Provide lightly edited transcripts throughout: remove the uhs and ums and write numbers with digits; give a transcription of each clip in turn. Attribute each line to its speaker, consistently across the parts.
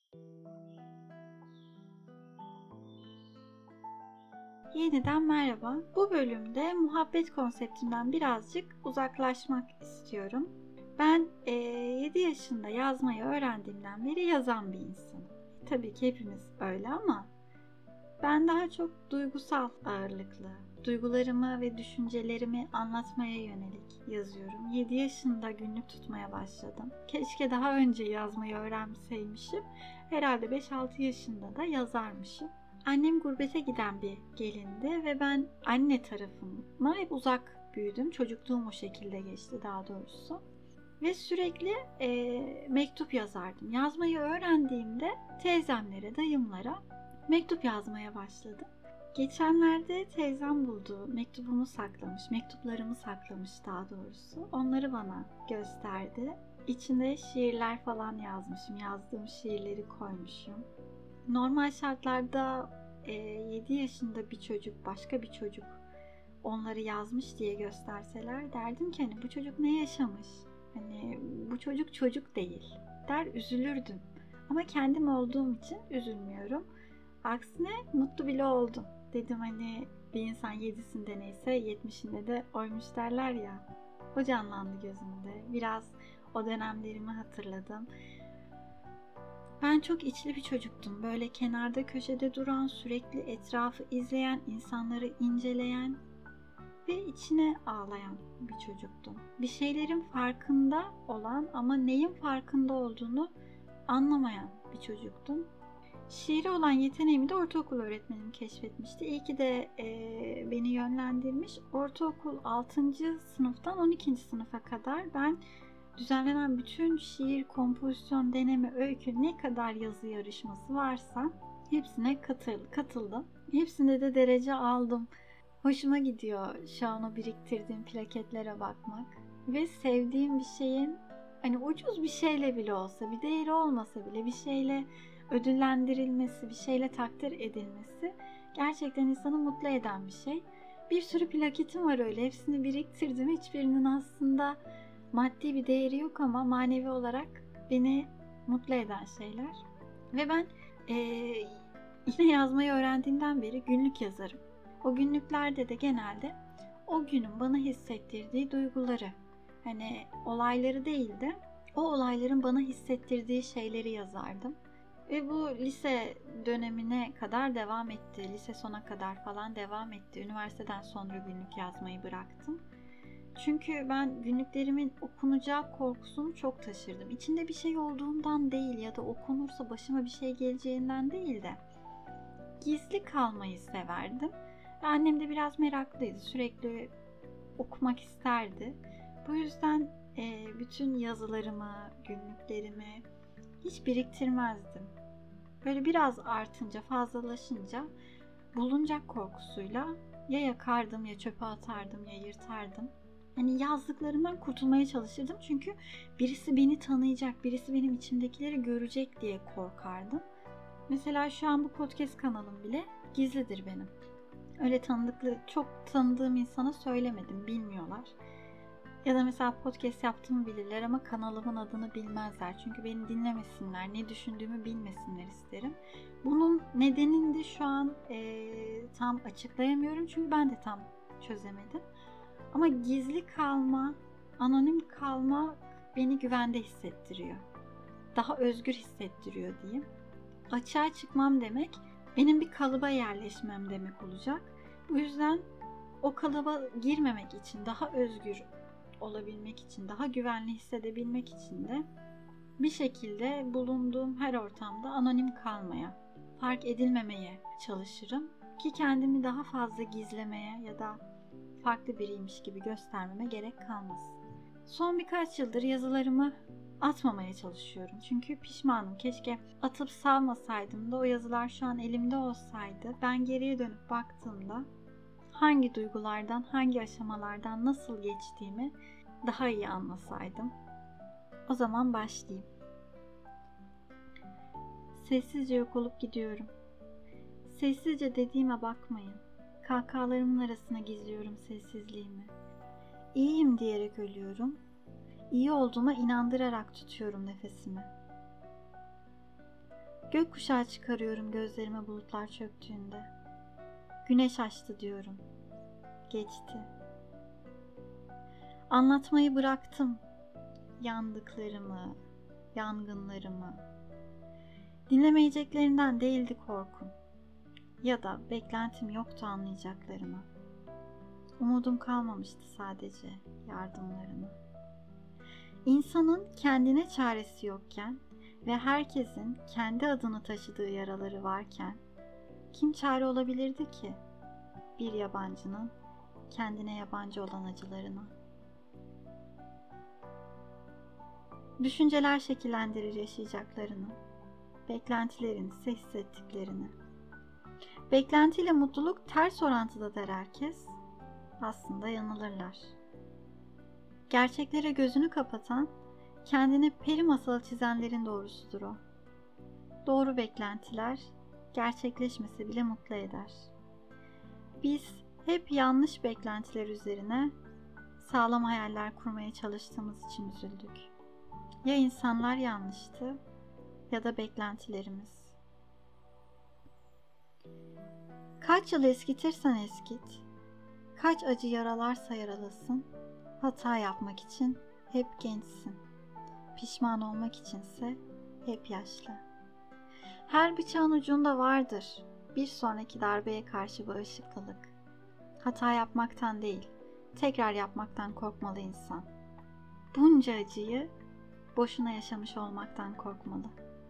Speaker 1: Yeniden merhaba. Bu bölümde muhabbet konseptinden birazcık uzaklaşmak istiyorum. Ben 7 yaşında yazmayı öğrendiğimden beri yazan bir insanım. Tabii ki hepimiz öyle ama ben daha çok duygusal ağırlıklı, duygularımı ve düşüncelerimi anlatmaya yönelik yazıyorum. 7 yaşında günlük tutmaya başladım. Keşke daha önce yazmayı öğrenseymişim. Herhalde 5-6 yaşında da yazarmışım. Annem gurbete giden bir gelindi ve ben anne tarafıma hep uzak büyüdüm. Çocukluğum o şekilde geçti daha doğrusu. Ve sürekli mektup yazardım. Yazmayı öğrendiğimde teyzemlere, dayımlara mektup yazmaya başladım. Geçenlerde teyzem buldu. Mektubumu saklamış, mektuplarımı saklamış daha doğrusu. Onları bana gösterdi. İçinde şiirler falan yazmışım. Yazdığım şiirleri koymuşum. Normal şartlarda 7 yaşında bir çocuk, başka bir çocuk onları yazmış diye gösterseler derdim ki hani bu çocuk ne yaşamış? Hani bu çocuk değil der üzülürdüm. Ama kendim olduğum için üzülmüyorum. Aksine mutlu bile oldum. Dedim hani bir insan 7'sinde neyse 70'inde de oymuş derler ya. O canlandı gözümde. Biraz o dönemlerimi hatırladım. Ben çok içli bir çocuktum. Böyle kenarda köşede duran, sürekli etrafı izleyen, insanları inceleyen ve içine ağlayan bir çocuktum. Bir şeylerin farkında olan ama neyin farkında olduğunu anlamayan bir çocuktum. Şiire olan yeteneğimi de ortaokul öğretmenim keşfetmişti. İyi ki de beni yönlendirmiş. Ortaokul 6. sınıftan 12. sınıfa kadar ben düzenlenen bütün şiir, kompozisyon, deneme, öykü ne kadar yazı yarışması varsa hepsine katıldım. Hepsinde de derece aldım. Hoşuma gidiyor şu an o biriktirdiğim plaketlere bakmak. Ve sevdiğim bir şeyin hani ucuz bir şeyle bile olsa, bir değeri olmasa bile bir şeyle ödüllendirilmesi, bir şeyle takdir edilmesi gerçekten insanı mutlu eden bir şey. Bir sürü plaketim var öyle. Hepsini biriktirdim. Hiçbirinin aslında maddi bir değeri yok ama manevi olarak beni mutlu eden şeyler. Ve ben yine yazmayı öğrendiğimden beri günlük yazarım. O günlüklerde de genelde o günün bana hissettirdiği duyguları, hani olayları değil de o olayların bana hissettirdiği şeyleri yazardım. Ve bu lise dönemine kadar devam etti. Lise sona kadar falan devam etti. Üniversiteden sonra günlük yazmayı bıraktım. Çünkü ben günlüklerimin okunacağı korkusunu çok taşırdım. İçinde bir şey olduğundan değil ya da okunursa başıma bir şey geleceğinden değil de gizli kalmayı severdim. Ve annem de biraz meraklıydı. Sürekli okumak isterdi. Bu yüzden bütün yazılarımı, günlüklerimi hiç biriktirmezdim. Böyle biraz artınca, fazlalaşınca bulunacak korkusuyla ya yakardım ya çöpe atardım ya yırtardım. Hani yazdıklarımdan kurtulmaya çalışırdım çünkü birisi beni tanıyacak, birisi benim içimdekileri görecek diye korkardım. Mesela şu an bu podcast kanalım bile gizlidir benim. Öyle çok tanıdığım insana söylemedim, bilmiyorlar. Ya da mesela podcast yaptığımı bilirler ama kanalımın adını bilmezler. Çünkü beni dinlemesinler, ne düşündüğümü bilmesinler isterim. Bunun nedenini de şu an tam açıklayamıyorum çünkü ben de tam çözemedim. Ama gizli kalma, anonim kalma beni güvende hissettiriyor. Daha özgür hissettiriyor diyeyim. Açığa çıkmam demek, benim bir kalıba yerleşmem demek olacak. Bu yüzden o kalıba girmemek için, daha özgür olabilmek için, daha güvenli hissedebilmek için de bir şekilde bulunduğum her ortamda anonim kalmaya, fark edilmemeye çalışırım ki kendimi daha fazla gizlemeye ya da farklı biriymiş gibi göstermeme gerek kalmasın. Son birkaç yıldır yazılarımı atmamaya çalışıyorum. Çünkü pişmanım. Keşke atıp savmasaydım da o yazılar şu an elimde olsaydı. Ben geriye dönüp baktığımda hangi duygulardan, hangi aşamalardan nasıl geçtiğimi daha iyi anlasaydım. O zaman başlayayım. Sessizce yok olup gidiyorum. Sessizce dediğime bakmayın. Kahkahalarımın arasına gizliyorum sessizliğimi. İyiyim diyerek ölüyorum. İyi olduğuma inandırarak tutuyorum nefesimi. Gökkuşağı çıkarıyorum gözlerime bulutlar çöktüğünde. Güneş açtı diyorum. Geçti. Anlatmayı bıraktım. Yandıklarımı, yangınlarımı. Dinlemeyeceklerinden değildi korkum. Ya da beklentim yoktu anlayacaklarını. Umudum kalmamıştı sadece yardımlarına. İnsanın kendine çaresi yokken ve herkesin kendi adını taşıdığı yaraları varken kim çare olabilirdi ki bir yabancının kendine yabancı olan acılarına? Düşünceler şekillendirir yaşayacaklarını, beklentilerini ise hissettiklerini. Beklentiyle mutluluk ters orantıda der herkes. Aslında yanılırlar. Gerçeklere gözünü kapatan, kendini peri masalı çizenlerin doğrusudur o. Doğru beklentiler gerçekleşmese bile mutlu eder. Biz hep yanlış beklentiler üzerine sağlam hayaller kurmaya çalıştığımız için üzüldük. Ya insanlar yanlıştı ya da beklentilerimiz. Kaç yıl eskitirsen eskit, kaç acı yaralarsa yaralasın, hata yapmak için hep gençsin. Pişman olmak içinse hep yaşlı. Her bıçağın ucunda vardır bir sonraki darbeye karşı bağışıklılık. Hata yapmaktan değil, tekrar yapmaktan korkmalı insan. Bunca acıyı boşuna yaşamış olmaktan korkmalı.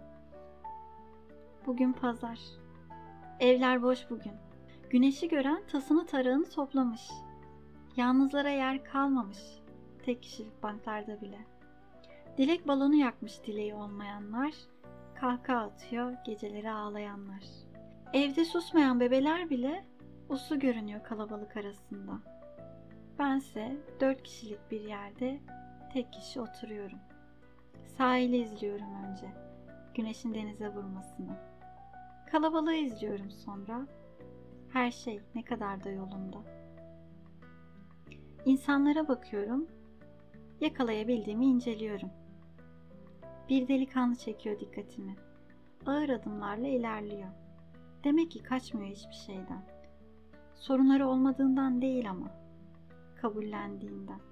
Speaker 1: Bugün pazar. Evler boş bugün. Güneşi gören tasını tarağını toplamış. Yalnızlara yer kalmamış. Tek kişilik banklarda bile. Dilek balonu yakmış dileği olmayanlar. Kahkaha atıyor geceleri ağlayanlar. Evde susmayan bebeler bile uslu görünüyor kalabalık arasında. Bense 4 kişilik bir yerde tek kişi oturuyorum. Sahili izliyorum önce. Güneşin denize vurmasını. Kalabalığı izliyorum sonra. Her şey ne kadar da yolunda. İnsanlara bakıyorum. Yakalayabildiğimi inceliyorum. Bir delikanlı çekiyor dikkatimi. Ağır adımlarla ilerliyor. Demek ki kaçmıyor hiçbir şeyden. Sorunları olmadığından değil ama. Kabullendiğinden.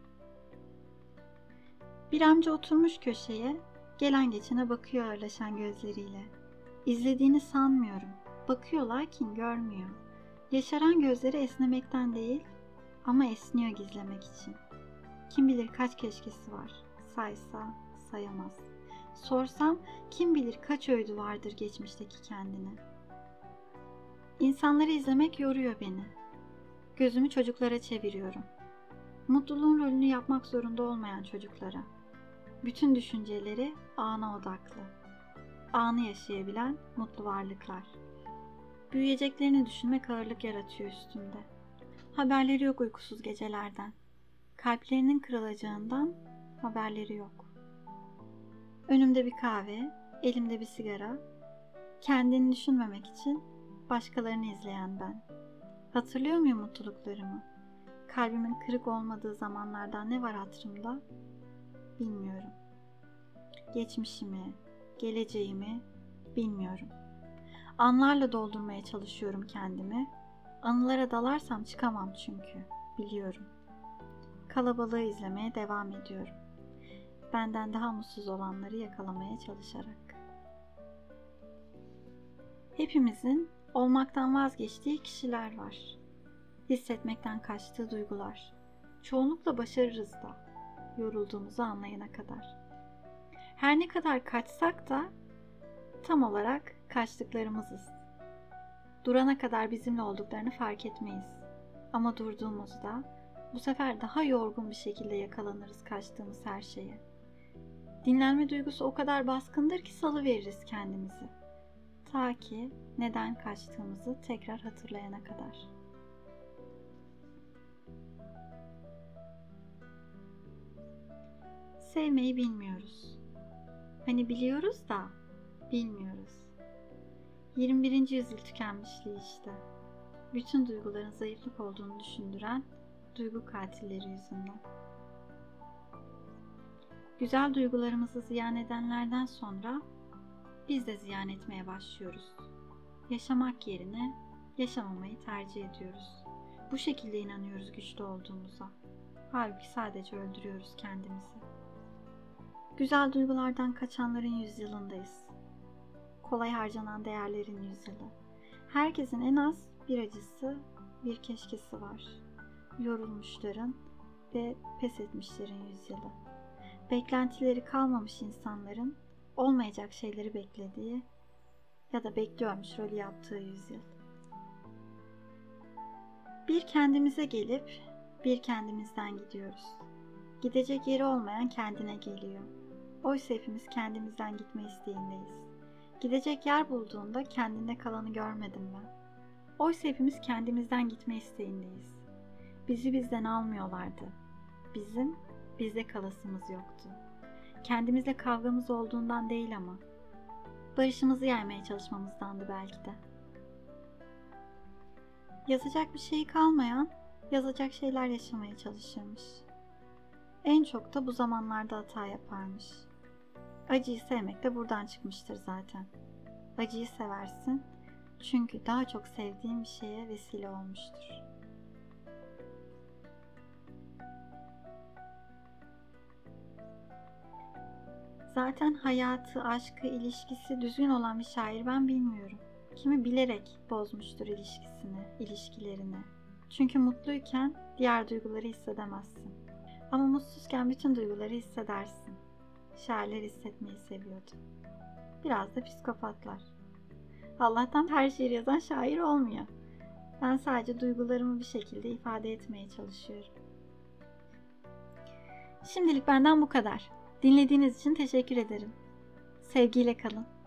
Speaker 1: Bir amca oturmuş köşeye, gelen geçene bakıyor ağırlaşan gözleriyle. İzlediğini sanmıyorum. Bakıyor lakin görmüyor. Yaşaran gözleri esnemekten değil ama esniyor gizlemek için. Kim bilir kaç keşkesi var. Saysa sayamaz. Sorsam kim bilir kaç öğüdü vardır geçmişteki kendine. İnsanları izlemek yoruyor beni. Gözümü çocuklara çeviriyorum. Mutluluğun rolünü yapmak zorunda olmayan çocuklara. Bütün düşünceleri ana odaklı. Anı yaşayabilen mutlu varlıklar. Büyüyeceklerini düşünmek ağırlık yaratıyor üstümde. Haberleri yok uykusuz gecelerden. Kalplerinin kırılacağından haberleri yok. Önümde bir kahve, elimde bir sigara. Kendini düşünmemek için başkalarını izleyen ben. Hatırlıyor muyum mutluluklarımı? Kalbimin kırık olmadığı zamanlardan ne var hatırımda? Bilmiyorum. Geçmişimi, geleceğimi bilmiyorum. Anlarla doldurmaya çalışıyorum kendimi. Anılara dalarsam çıkamam çünkü. Biliyorum. Kalabalığı izlemeye devam ediyorum. Benden daha mutsuz olanları yakalamaya çalışarak. Hepimizin olmaktan vazgeçtiği kişiler var. Hissetmekten kaçtığı duygular. Çoğunlukla başarırız da, yorulduğumuzu anlayana kadar. Her ne kadar kaçsak da tam olarak kaçtıklarımızız. Durana kadar bizimle olduklarını fark etmeyiz. Ama durduğumuzda bu sefer daha yorgun bir şekilde yakalanırız kaçtığımız her şeye. Dinlenme duygusu o kadar baskındır ki salıveririz kendimizi. Ta ki neden kaçtığımızı tekrar hatırlayana kadar. Sevmeyi bilmiyoruz. Hani biliyoruz da bilmiyoruz. 21. yüzyıl tükenmişliği işte. Bütün duyguların zayıflık olduğunu düşündüren duygu katilleri yüzünden. Güzel duygularımızı ziyan edenlerden sonra biz de ziyan etmeye başlıyoruz. Yaşamak yerine yaşamamayı tercih ediyoruz. Bu şekilde inanıyoruz güçlü olduğumuza. Halbuki sadece öldürüyoruz kendimizi. Güzel duygulardan kaçanların yüzyılındayız. Kolay harcanan değerlerin yüzyılı. Herkesin en az bir acısı, bir keşkesi var. Yorulmuşların ve pes etmişlerin yüzyılı. Beklentileri kalmamış insanların olmayacak şeyleri beklediği ya da bekliyormuş rolü yaptığı yüzyıl. Bir kendimize gelip bir kendimizden gidiyoruz. Gidecek yeri olmayan kendine geliyor. Oysa hepimiz kendimizden gitme isteğindeyiz. Gidecek yer bulduğunda kendinde kalanı görmedim ben. Oysa hepimiz kendimizden gitme isteğindeyiz. Bizi bizden almıyorlardı. Bizim bizde kalasımız yoktu. Kendimizle kavgamız olduğundan değil ama barışımızı yaymaya çalışmamızdandı belki de. Yazacak bir şey kalmayan, yazacak şeyler yaşamaya çalışırmış. En çok da bu zamanlarda hata yaparmış. Acıyı sevmek de buradan çıkmıştır zaten. Acıyı seversin çünkü daha çok sevdiğin bir şeye vesile olmuştur. Zaten hayatı, aşkı, ilişkisi düzgün olan bir şair ben bilmiyorum. Kimi bilerek bozmuştur ilişkilerini. Çünkü mutluyken diğer duyguları hissedemezsin. Ama mutsuzken bütün duyguları hissedersin. Şairler hissetmeyi seviyordu. Biraz da psikopatlar. Allah'tan her şiir yazan şair olmuyor. Ben sadece duygularımı bir şekilde ifade etmeye çalışıyorum. Şimdilik benden bu kadar. Dinlediğiniz için teşekkür ederim. Sevgiyle kalın.